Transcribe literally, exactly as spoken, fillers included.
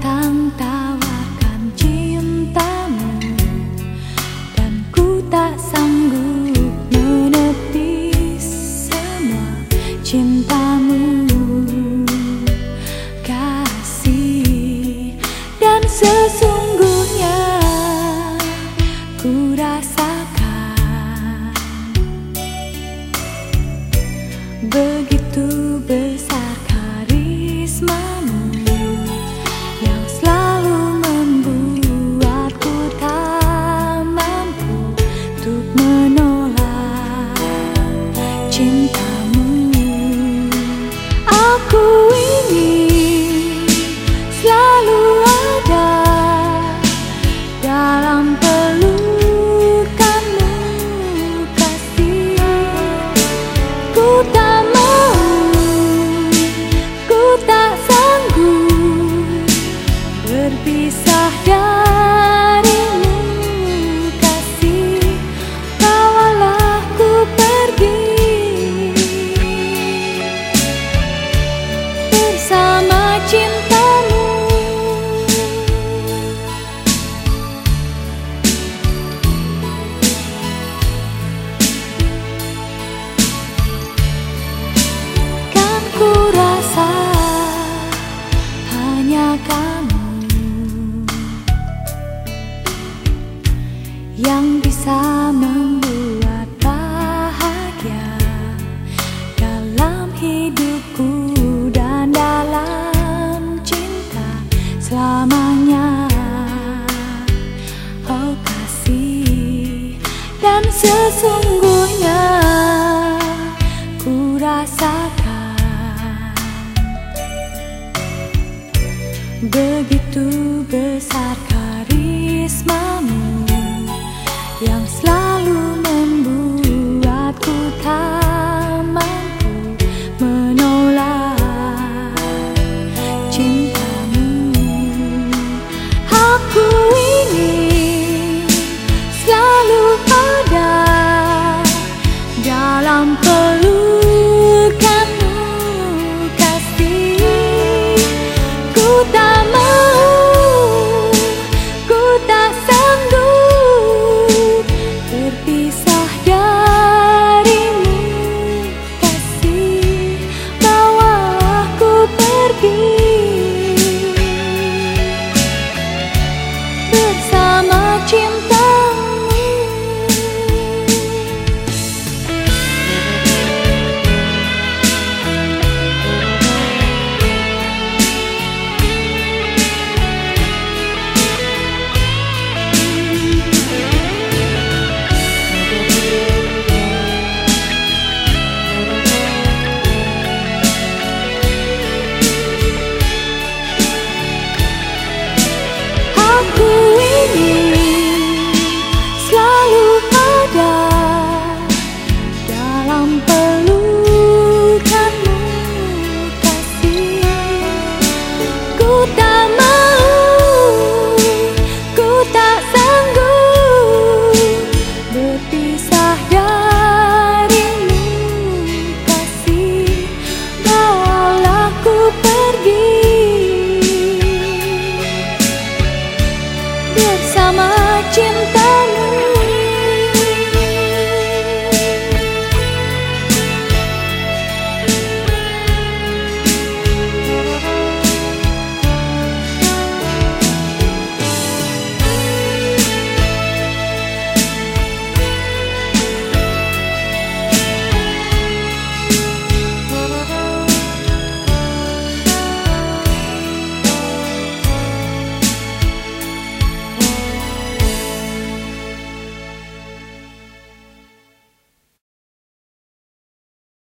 datang tawarkan cintamu, dan ku tak sanggup menepis semua cintamu, kasih. Dan sesungguhnya ku rasakan begitu besar karismamu yang selalu membuatku tak mampu untuk menolak cintamu. Aku ingin selalu ada dalam pelukanmu, kasih. Ku tak mau, ku tak sanggup berpisah darimu, kasih. Bawalah ku pergi bersama cintamu. Kan ku rasa hanya kamu yang bisa membuat bahagia dalam hidupku dan dalam cinta selamanya, oh kasih. Dan sesungguhnya ku rasakan begitu besar karismamu yang selalu membuatku tak mampu menolak cintamu. Aku ingin selalu ada dalam pelukanmu, kasih. Ku tak